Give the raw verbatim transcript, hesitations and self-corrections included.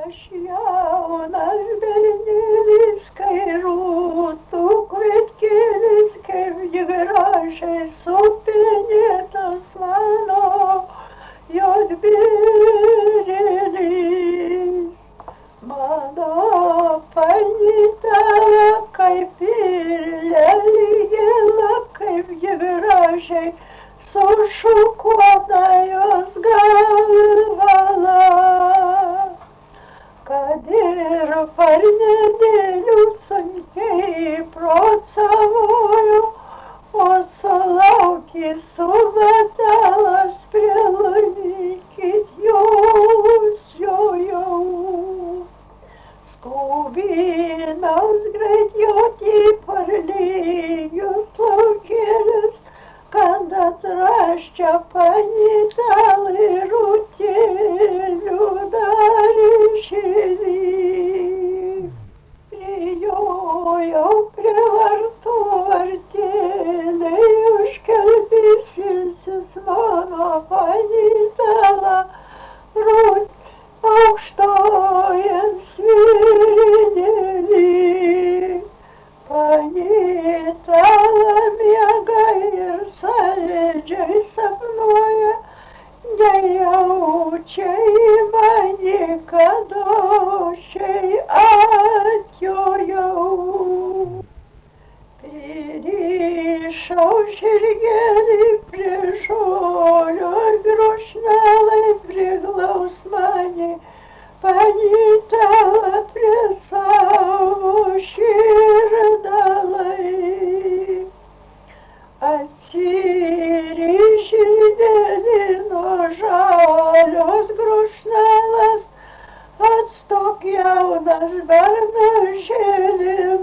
Aš jaunas bernelis, kai rūtų kvietkėlis, kaip ji gražiai supenėtas mano juodbėrėlis. Mano panyta, kaip ir lelijėla, kaip ji gražiai sušukuota jos galvala. Kad ir parnedėlių sunkiai procavoju, o sulaukė subatelas prilaikyt jos jojau. Skubinas greit joti parlijus plaukėlis, kad atraščia panytelį rūtėlių dar išėlį. Prijojau prie vartų vartėliai, užkelbysilsis mano panytelą, rūt aukštojant svirinėlį. Panytelą miega ir saldžiai sapnuoja, nejaučia į mane, kad ošiai atjojau. Pririšau žirgelį prie žolio ir grūšnelai priglaus mane, panytelą prie savo širdalai. Atsirižinėlį nuo žalios grūšnelas, atstok jaunas bernužėli,